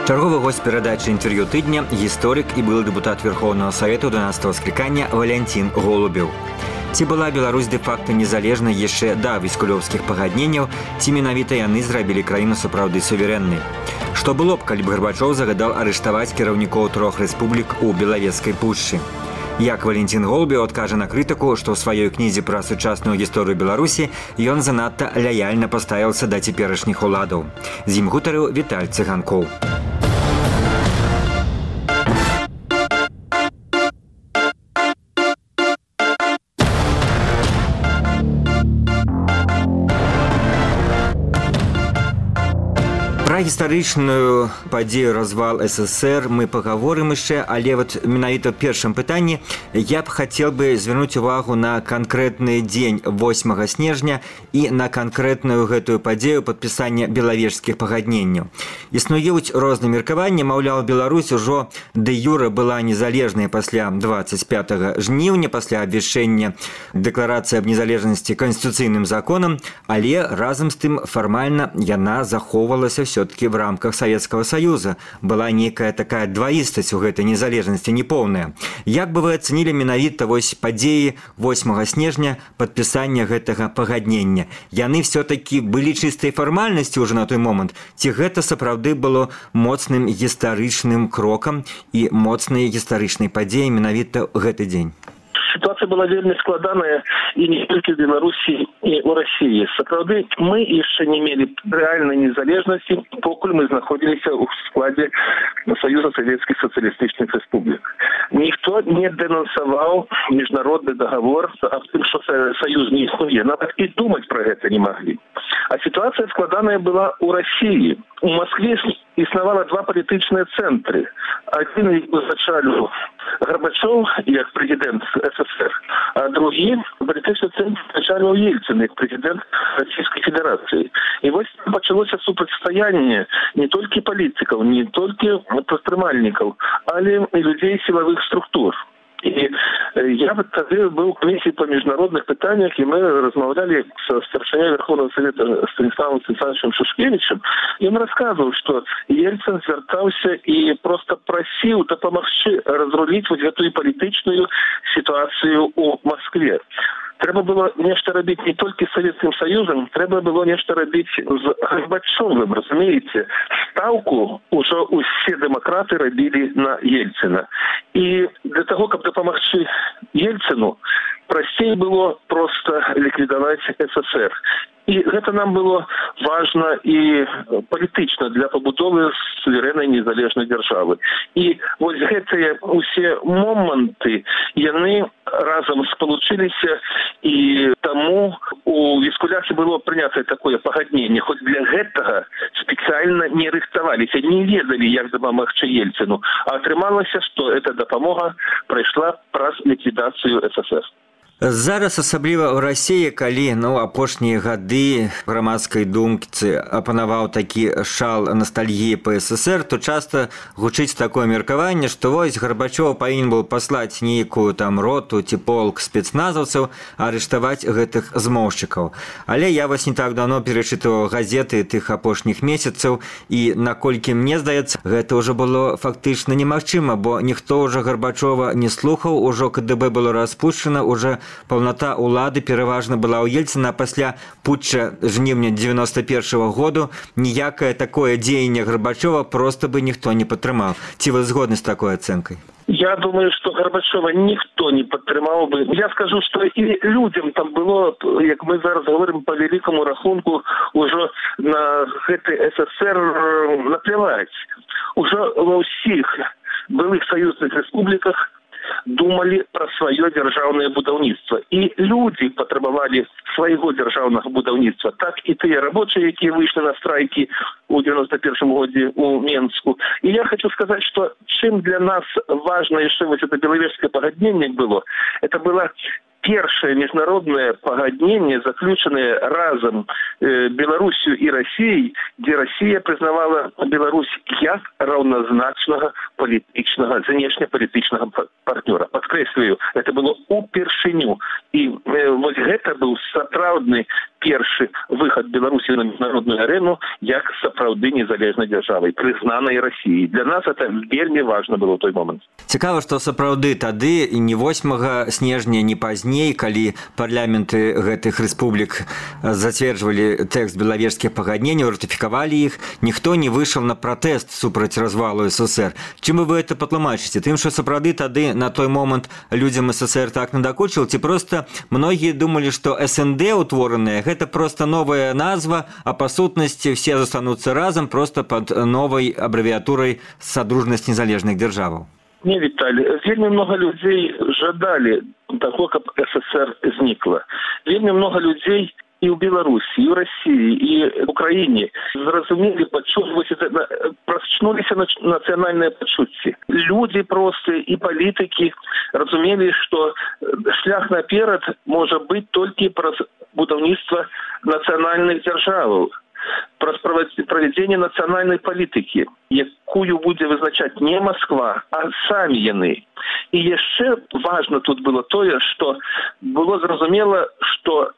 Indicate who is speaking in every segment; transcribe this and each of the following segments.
Speaker 1: Чарговы гость передачи «Интервью тыдня» – историк и был депутат Верховного Совета 12-го скликання Валентин Голубев. Ці была Беларусь де-факто незалежнай яшчэ да військоўскіх пагадненняў, ці менавіта яны зрабілі краіну сапраўды суверэннай. Што было б, калі б Гарбачоў загадаў арыштаваць кіраўнікоў 3 рэспублік у Белавежскай пушчы? Як Валентин Голубев адкажа на крытыку, што ў сваёй кнізе пра сучасную гісторыю Беларусі ён занадта лаяльна паставіўся да цяперашніх уладаў. З ім гутарыў Віталь Цыганкоў. Пра гістарычную падзею развал СССР мы пагаворым яшчэ, але менавіта ў першым пытанні я б хацеў бы звярнуць увагу на канкрэтны дзень 8 снежня і на канкрэтную гэтую падзею падпісання белавежскіх пагадненняў. Існуюць розныя меркаванні, маўляў, Беларусь ужо дэ-юрэ была незалежнай пасля 25 жніўня, пасля абвяшчэння дэкларацыі аб незалежнасці канстытуцыйным законам, але разам з тым фармальна яна захоўвалася все-таки в рамках Советского Союза. Была некая такая двоистость у гэтай незалежнасці неполная. Як бы вы ацэнілі менавіта падзеі 8 снежня падпісання гэтага пагаднення? Яны все-таки былі чыстай фармальнасцю ўжо на той момант? Ці гэта сапраўды было моцным гістарычным крокам і моцнай гістарычнай падзеяй менавіта ў гэты дзень?
Speaker 2: Ситуация была вельмі складаная и не только в Беларуси, и в России. Сапраўды, мы еще не имели реальной незалежности, покуль мы находились в складе Союза Советских Социалистических Республик. Никто не денонсовал международный договор о том, что Союз не існує. Навіть и думать про это не могли. А ситуация складаная была у России. У Москвы існавала два палітычныя цэнтры. Один узначаліў Горбачёв як президент СССР, а другий палітычны цэнтр узначаліў Ельцин як президент Российской Федерации. И вот началось супрацьстаяние не только политиков, не только прадпрымальнікаў, але и людей силовых структур. И я тогда был в комиссии по международных питаниях, и мы размовляли с старшиной Верховного Совета Станиславом Александровичем Шушкевичем, и он рассказывал, что Ельцин звертался и просто просил допомогчы разрулить вот эту политичную ситуацию у Москве. Треба было нечто робить не только с Советским Союзом, треба было нечто робить с Горбачевым, разумеете. Ставку уже все демократы робили на Ельцина. И для того, как допомогчы Ельцину, простей было просто ликвидовать СССР. И это нам было важно и політычна для побудовы суверенной незалежной державы. И вот гэтыя усе моманты, яны разом сполучилися, и тому у Віскуляці было принято такое пагадненне, хоть для гэтага специально не рыхтаваліся, не ведали, як дапамагчы Ельцину, а атрымалася, что эта дапамога прайшла праз ліквідацыю СССР.
Speaker 1: Зараз, асабліва ў Расіі, калі апошнія гады грамадскай думцы апанаваў такі шал ностальгіі па СССР, то часта гучыць такое меркаванне, што вось Гарбачоў павінен быў паслаць нейкую там роту ці полк спецназаўцаў, арыштаваць гэтых змоўшчыкаў. Але я не так давно перачытываў газеты тых апошніх месяцаў, і наколькі мне здаецца, гэта ўжо было фактычна немагчыма, бо ніхто ўжо Гарбачова не слухаў, ужо КДБ было распушчана, уже паўната ўлады пераважна была ў Ельцина, а пасля путча жніўня 91-го году ніякае такое дзеянне Горбачова просто бы ніхто не падтрымаў. Ці вы згодны з такой ацэнкай?
Speaker 2: Я думаю, что Горбачева никто не подтримал бы. Я скажу, что и людям там было, как мы зараз говорим по великому рахунку, уже на гэты СССР наплевать. Уже во всех былых союзных республиках думали про свое державное будаўніцтва. И люди потребовали своего державного будаўніцтва. Так и те рабочие, которые вышли на страйки в 91 году у Менску. И я хочу сказать, что чем для нас важно еще вот это беловежское пагаднение было, это была першае міжнароднае пагадненне, заключанае разам Беларусью і Расіяй, дзе Расія прызнавала Беларусь як раўназначнага палітычнага, знешнепалітычнага партнёра. Падкрэслюю, это было упершыню. І вось гэта быў сапраўдны першы выхад Беларусі на міжнародную арену як сапраўды незалежнай дзяржавай, прызнанай Расіяй. Для нас это вельмі важна было ў той момант.
Speaker 1: Цікава, што сапраўды тады і не 8 снежня, не пазней, калі парламенты гэтых рэспублік зацверджвалі тэкст белавежскіх пагадненняў, ратыфікавалі іх, ніхто не выйшаў на пратэст супраць развалу СССР. Чым вы гэта патлумачыце? Тым, што сапраўды тады на той момант людзям СССР так надакучыў, ці проста многія думалі, што СНД утвораныя гэта проста новая назва, а па сутнасці все застануцца разам проста пад новай абрэвіатурай Содружнасць незалежных дзяржаваў?
Speaker 2: Не, Виталий, вельмі много людей жадали того, как СССР знікла. Вельмі много людей и в Беларуси, и в России, и в Украине зразумели, проснулись национальные почуття. Люди просто и политики разумели, что шлях наперед может быть только про будаўніцтва национальных держав, про проведение национальной политики, якую будзе вызначаць не Москва, а самі яны. І яшчэ важно тут было тое, што было зразумела, што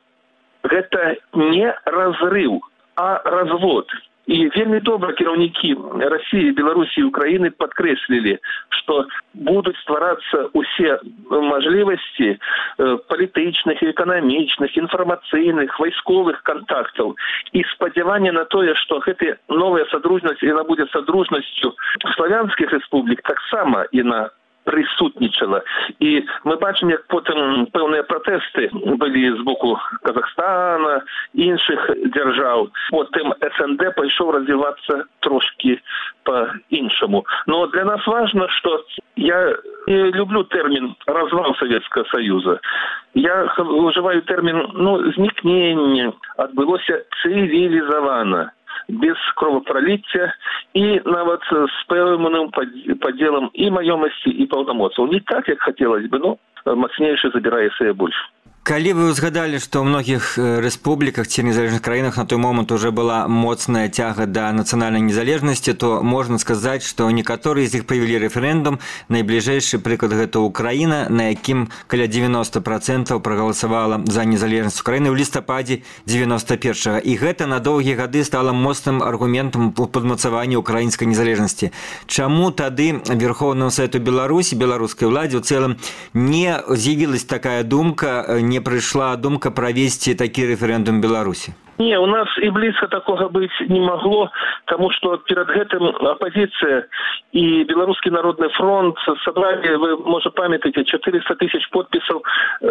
Speaker 2: гэта не разрыв, а развод. І вельмі добра кіраўнікі России, Беларусі і Украины падкрэслілі, што будуць стварацца усе мажлівасці палітычных, эканамічных, інфармацыйных, вайсковых контактаў і спадзяванне на тое, што гэтая новая садружнасць, яна будзе садружнасцю славянскіх рэспублік, таксама яна присутнічала. І ми бачимо, як потім певні протести були з боку Казахстана, інших держав. Потім СНД пішов розвиватися трошки по-іншому. Но для нас важно, що я не люблю термін «розвал Советского Союза». Я вживаю термін «зникнення», «відбулося цивілізовано», без кровопролиття і навіть з певним поділом і маємості, і повномоцтва. Не так, як хотілося б, но мощніше забирає себе більше.
Speaker 1: Калі вы ўзгадалі, што ў многіх рэспубліках ці незалежных краінах на той момант уже была моцная цяга да нацыянальнай незалежнасці, то можна сказаць, што некаторыя з іх правялі рэферэндум. Найбліжэйшы прыклад гэта Украіна, на якім каля 90% прагаласавала за незалежнасць Украіны ў лістападзе 91-го. І гэта на доўгія гады стала моцным аргументам у падмацаванні украінскай незалежнасці. Чаму тады Верховнаму Савету Беларусі, беларускай уладзе ў цэлым не з'явілась такая думка, не прийшла думка провести такий референдум в Беларусі?
Speaker 2: Не, у нас и близко такого быть не могло, потому что перед этим оппозиция и Белорусский народный фронт собрали, вы, может, памятаете, 400 тысяч подписов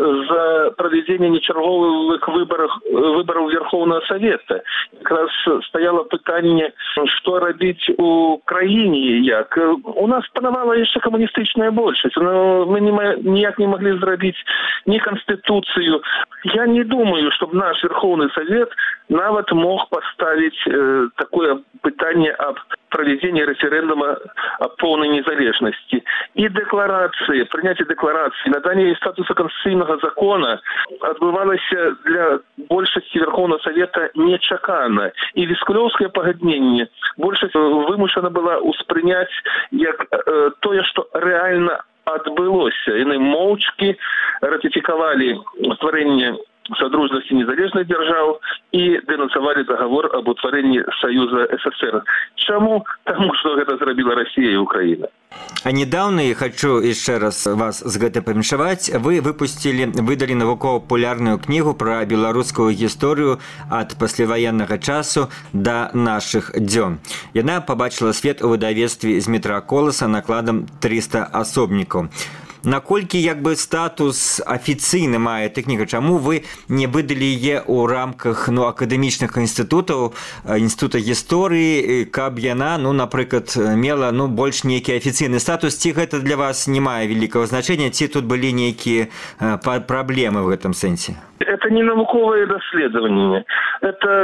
Speaker 2: за проведение нечерговых выборов Верховного Совета. Как раз стояло питание, что робить у краине, як. У нас панавала еще коммунистичная большесть, но мы никак не могли сделать ни Конституцию. Я не думаю, чтобы наш Верховный Совет нават мог поставить такое питание об проведении референдума о полной незалежности. И декларации, принятие декларации, надание статуса конституционного закона отбывалось для большасці Верховного Совета нечакано. И Віскулёўскае пагадненне большасць вымушана была успрынять як тое, что реально отбылося. Яны моўчкі ратификовали стварэнне Содружности незалежных держав и денонсовали договор об утворении Союза СССР. Чему? Тому, что это зробила Россия и Украина.
Speaker 1: А недавно, я хочу еще раз вас с гэтай памятаваць, вы выдали навукова-папулярную книгу про беларускую историю от пасляваеннага часу до наших дзён. Яна побачила свет у выдавецтве Змітра Коласа накладам 300 асобнікаў. Наколькі статус афіцыйны мае эта кніга? Чаму вы не выдалі яе ў рамках акадэмічных інстытутаў, інстытута гісторыі, каб яна, напрыклад, мела больш нейкі афіцыйны статус? Ці гэта для вас не мае вялікага значэння, ці тут былі нейкія праблемы в гэтым сэнсе?
Speaker 2: Это не науковое доследование. Это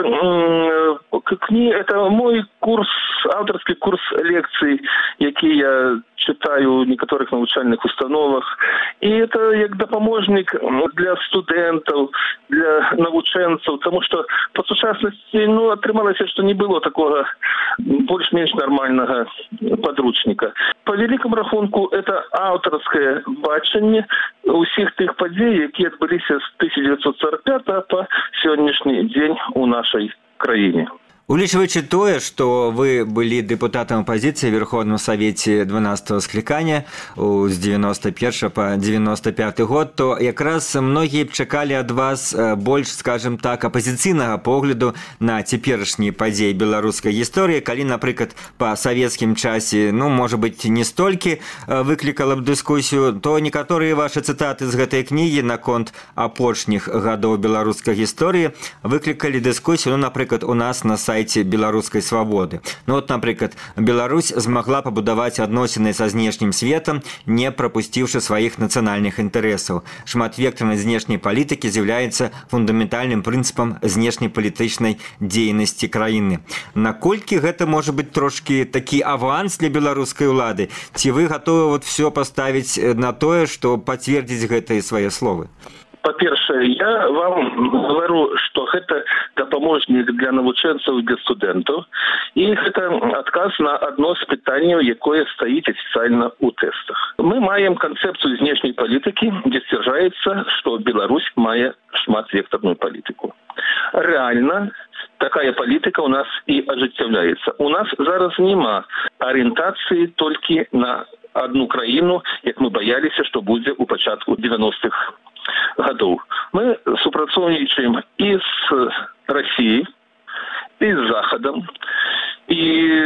Speaker 2: мой курс, авторский курс лекций, які я читаю в некоторых навучальных установах. И это как допоможник для студентов, для навученцев, потому что по сучасности, отрымалось, что не было такого больш-менш нормального подручника. По великому рахунку, это авторское бачення усіх тих подій, які відбулися з 1945 по сьогоднішній день у нашій країні.
Speaker 1: Улічваючы тое, што вы былі дэпутатам апазіцыі ў Верховным Савеце 12-го склікання з 91 па 95 год, то якраз многія б чакалі ад вас больш, скажем так, апазіцыйнага погляду на цяперашнія падзеі беларускай гісторыі, калі, напрыклад, па савецкім часе, можа быць, не столькі выклікала б дыскусію, то некаторыя вашы цытаты з гэтай кнігі наконт апошніх гадоў беларускай гісторыі выклікалі дыскусію, напрыклад, у нас на сайце беларускай свабоды. Напрыклад, Беларусь змагла пабудаваць адносіны са знешнім светам, не прапусціўшы сваіх нацыянальных інтарэсаў. Шматвектарнасць знешняй палітыкі з'яўляецца фундаментальным прынцыпам знешнепалітычнай дзейнасці краіны. Наколькі гэта можа быць трошкі такі аванс для беларускай улады? Ці вы гатовы все паставіць на тое, што пацвердзіць гэтыя свае словы?
Speaker 2: По-першае, я вам говорю, что это допоможник для навучэнцаў і для студэнтаў, і гэта адказ на одно з пытанняў, якое стаіць афіцыйна ў тэстах. Мы маем канцэпцыю знешняй палітыкі, дзе сцвярджаецца, што Беларусь мае шматвектарную палітыку. Реально такая палітыка у нас і ажыццяўляецца. У нас зараз няма арыентацыі толькі на одну краіну, як мы баяліся, што будзе ў пачатку 90-х годов. Мы супрацоўнічаем и с Россией, и с Заходом. И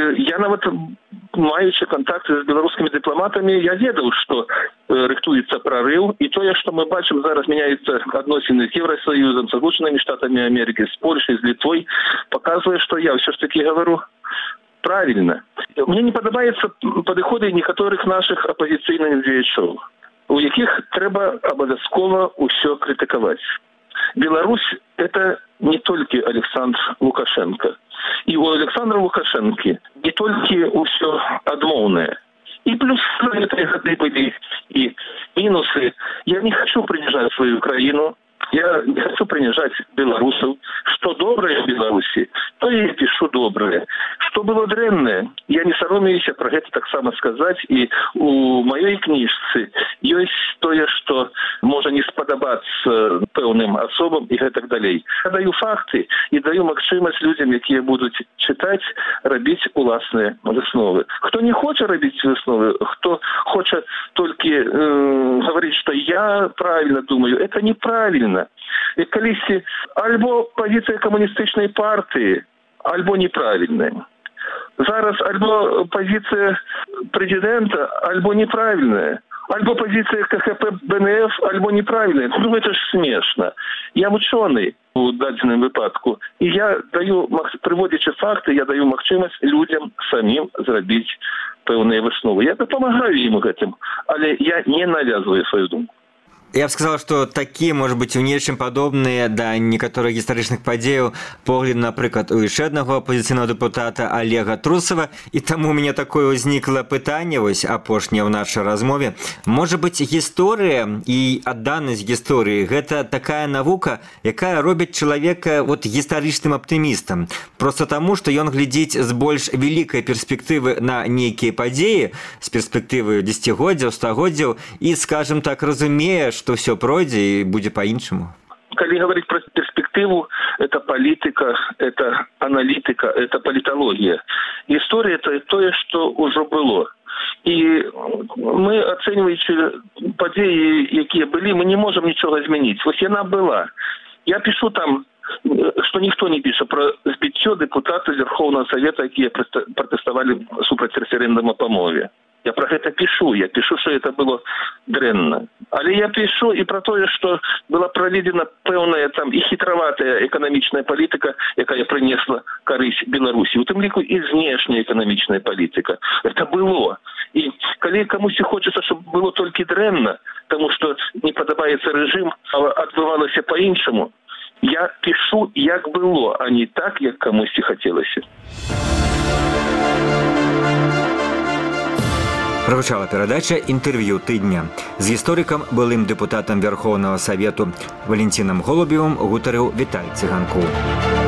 Speaker 2: я нават, маючи контакты с белорусскими дипломатами, я ведал, что рыхтуецца прорыв. И то, что мы бачим, зараз меняются относины с Евросоюзом, с Соединенными Штатами Америки, с Польшей, с Литвой, показывает, что я все-таки говорю правильно. Мне не подобаются подходы некоторых наших оппозиционных деятелей, у якіх трэба абавязкова ўсё крытыкаваць. Беларусь – это не толькі Александр Лукашенко. І у Александра Лукашенко не толькі ўсё адмоўнае. И плюс гэтыя гады былі і мінусы. Я не хочу принижать свою краіну. Я не хочу принижать белорусов. Что доброе в Беларуси, то я пишу доброе. Что было дрэнное, я не саромеюсь про это так само сказать. И у моей книжцы есть тое, что может не сподобаться пэўным особам и так далее. Я даю факты и даю магчымасць людям, якія будут читать, рабіць уласныя высновы. Кто не хочет рабіць высновы, кто хочет только говорить, что я правильно думаю, это неправильно. І калісьці альбо позиція комуністичної партії, альбо неправильная. Зараз альбо позиція президента, альбо неправильная. Альбо позиція КХП БНФ, альбо неправильная. Это ж смешно. Я ученый у дадзеным выпадку. І я даю, приводячи факти, я даю магчымасць людям самим зрабіць пэўныя высновы. Я дапамагаю ім гэтым, але я не навязываю свою думку.
Speaker 1: Я б сказал, что такие, может быть, у нечым падобныя да некаторых гістарычных падзеяў погляд, напрыклад, у яшчэ аднаго апозіцыйнага дэпутата Олега Трусова, і таму у мяне такое ўзнікла пытанне, вось апошняе ў нашай размове. Можа быць, гісторыя і адданасць гісторыі – гэта такая навука, якая робіць чалавека гістарычным аптымістам. Проста таму, што ён глядзіць з больш вялікай перспектывы на нейкія падзеі, з перспектывы дзесяцігоддзяў, стагоддзяў, і, скажем так, разумее, что все пройдет и будет по-иншему.
Speaker 2: Когда говорить про перспективу, это политика, это аналитика, это политология. История – это то, что уже было. И мы, оцениваючи події, які были, мы не можем ничего изменить. Вот она была. Я пишу там, что никто не пишет про збиття депутатов Верховного Совета, которые протестовали супротив референдума по мове. Я про это пишу. Я пишу, что это было дрэнно. Але я пишу и про то, что была проведена пэўная там и хитроватая экономичная политика, якая принесла корысть Беларуси. У тым ліку и знешняя экономичная политика. Это было. И коли кому-то хочется, чтобы было только дрэнно, потому что не подобается режим, а отбывалося по-іншаму, я пишу, як было, а не так, як комусь хотелось.
Speaker 1: Прагучала перадача «Інтэрв'ю тыдня». З гісторыкам, былым дэпутатам Верховнага Савету Валентинам Голубевым гутарыў Віталь Цыганкоў.